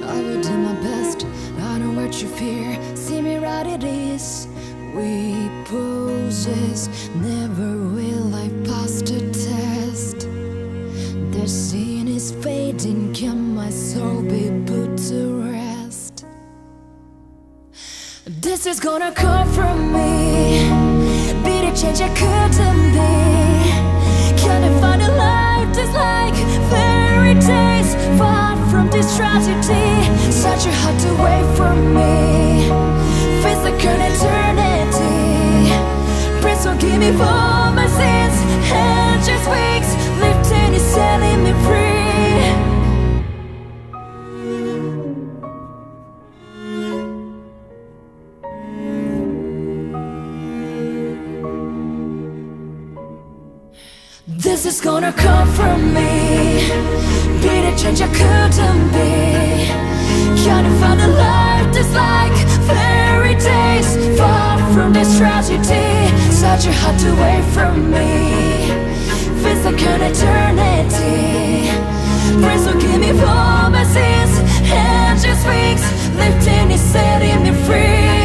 I will do my best. I know what you fear. See me right, it is. We poses. Never will I pass the test. The scene is fading. Can my soul be put to rest? This is gonna come from me. Be the change I couldn't be. Can I find a life that's like fairy tales? Far from this tragedy. Such a heart away from me. Feels like an eternity. Please forgive me for my sins. And just wings lifting is setting me free. This is gonna come from me. Be the change I couldn't be. Can I find a life that's like fairy tales? Far from this tragedy. Such a heart away from me. Feels like an eternity. Please forgive me for my sins. And just wings lifting is setting me free.